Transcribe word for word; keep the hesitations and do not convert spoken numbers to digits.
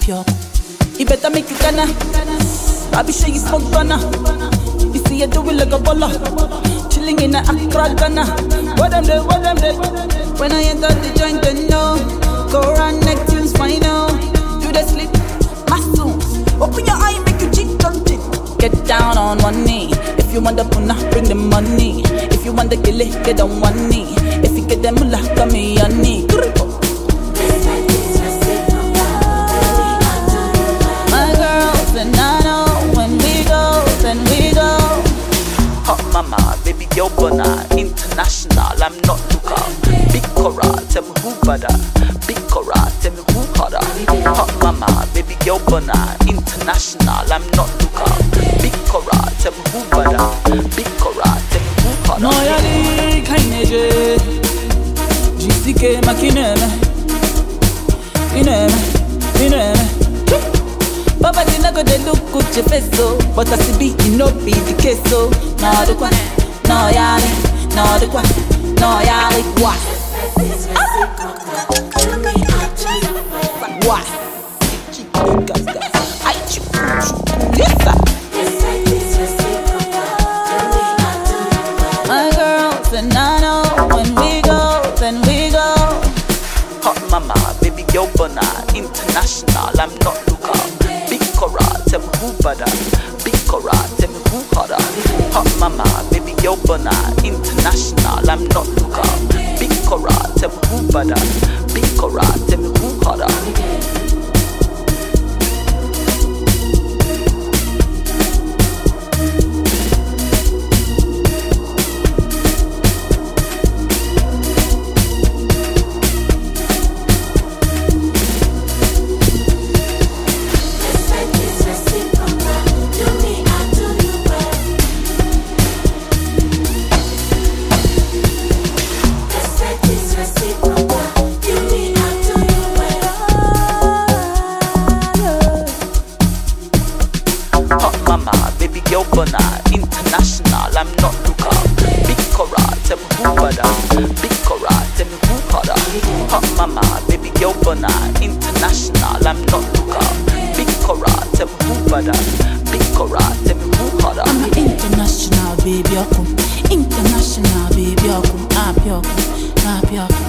pure. You better make you gonna. I be sure you smoke banana. You see you do it like a baller. Chilling in a Accra, Ghana. What them do, what them do. When I enter the joint, then no. Go around neck tunes, final. Do the sleep, muscles. Open your eye, make you cheek, touch it. Get down on one knee. If you want the puna, bring the money. If you want the gilly, get on one knee. If you get the mullah, come me on knee. My girls and I know when we go, then we go. Hot mama, baby girl burner, international, I'm not Luca. Big Cora, tell me who better. Big Cora, tell me who harder. Hot mama, baby girl burner, international, I'm not Luca. Big Cora, tell me who better. Big Cora, tell me who harder. No yali kaineje, G C K makineme, ineme, ineme. Papa didn't go de look good your face so, but I see be you know be the case so. No the kwa, no yali, no the kwa, no yali what? What? I choose listen. My girls and I know when we go, then we go. Hot mama, baby girl burner, international, I'm not Luca. Big Cora, tell me who better. Big Cora, tell me who harder. Hot mama, baby girl burner, international, I'm not Luca. Big Cora, tell me who better. Big Cora, tell me who harder. Girl burner, international, I'm not Luca. Big Cora, tell me who better. Big Cora, tell me who harder. Hot mama, baby girl burner, international, I'm not Luca. Big Cora, tell me who better. Big Cora, tell me who harder. I'm an international baby, international baby, I'm pure, I'm pure.